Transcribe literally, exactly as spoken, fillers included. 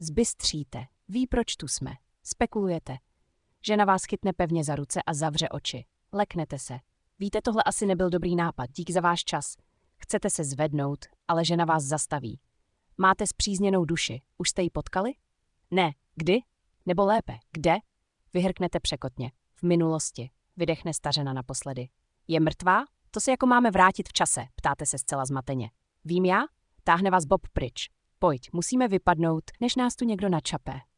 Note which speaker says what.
Speaker 1: Zbystříte. Ví, proč tu jsme. Spekulujete. Žena vás chytne pevně za ruce a zavře oči. Leknete se. Víte, tohle asi nebyl dobrý nápad, díky za váš čas. Chcete se zvednout, ale žena vás zastaví. Máte spřízněnou duši. Už jste ji potkali? Ne. Kdy? Nebo lépe, kde? Vyhrknete překotně. V minulosti. Vydechne stařena naposledy. Je mrtvá? To se jako máme vrátit v čase, ptáte se zcela zmateně. Vím já? Táhne vás Bob pryč. Pojď, musíme vypadnout, než nás tu někdo načape.